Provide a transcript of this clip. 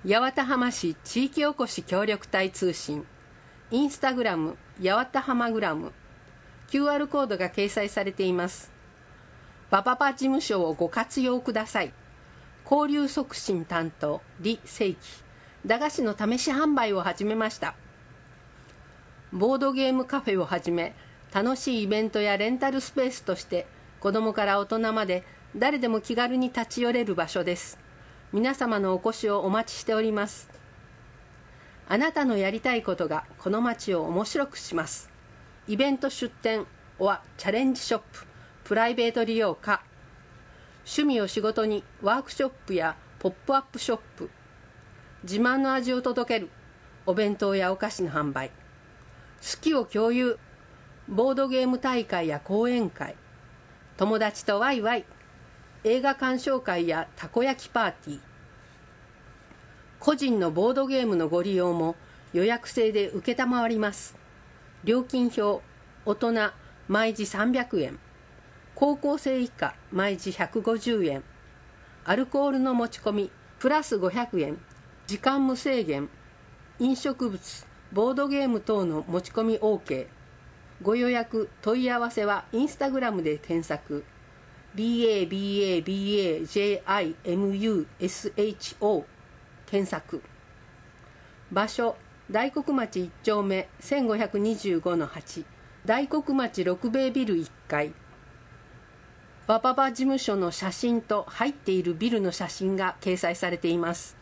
八幡浜市地域おこし協力隊通信、インスタグラム八幡浜グラム、QR コードが掲載されています。バババ事務所をご活用ください。交流促進担当李正規、駄菓子の試し販売を始めました。ボードゲームカフェをはじめ、楽しいイベントやレンタルスペースとして子どもから大人まで誰でも気軽に立ち寄れる場所です。皆様のお越しをお待ちしております。あなたのやりたいことがこの街を面白くします。イベント出店はチャレンジショップ、プライベート利用か、趣味を仕事にワークショップやポップアップショップ、自慢の味を届けるお弁当やお菓子の販売、好きを共有、ボードゲーム大会や講演会、友達とワイワイ、映画鑑賞会やたこ焼きパーティー、個人のボードゲームのご利用も予約制で承ります。料金表、大人毎時300円、高校生以下毎時150円、アルコールの持ち込みプラス500円、時間無制限、飲食物、ボードゲーム等の持ち込み OK。ご予約、問い合わせはインスタグラムで検索、BABABAJIMUSHO 検索。場所、大黒町1丁目 1525-8、大黒町六兵衛ビル1階。バババ事務所の写真と入っているビルの写真が掲載されています。